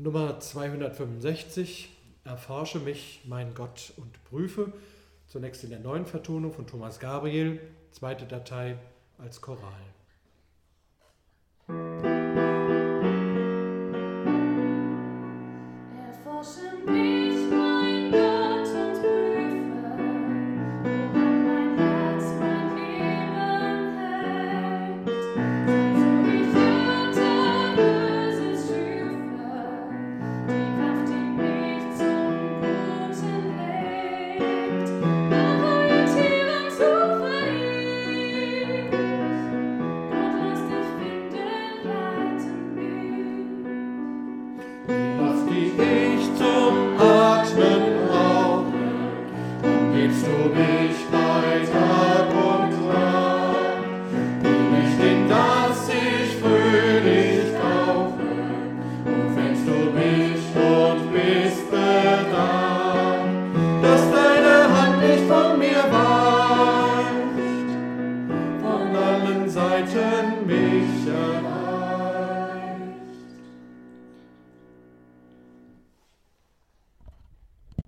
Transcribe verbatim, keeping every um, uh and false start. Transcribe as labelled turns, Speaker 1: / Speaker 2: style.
Speaker 1: Nummer zweihundertfünfundsechzig, Erforsche mich, mein Gott, und prüfe. Zunächst in der neuen Vertonung von Thomas Gabriel, zweite Datei als Choral.
Speaker 2: Erforsche mich, mein Gott, und prüfe, woran mein Herz mein Leben hängt. So ich Götter Böses schüfe, die Kraft, die mich zum Guten lenkt. Nach Orientierung suche ich, Gott, lass dich finden, leite mich.
Speaker 3: Kraft, die ich zum Atmen brauche, umgibst du mich bei Tag und Nacht. Du Licht, in das ich fröhlich tauche, umfängst du mich und bist bedacht, dass deine Hand nicht von mir weicht, von allen Seiten mich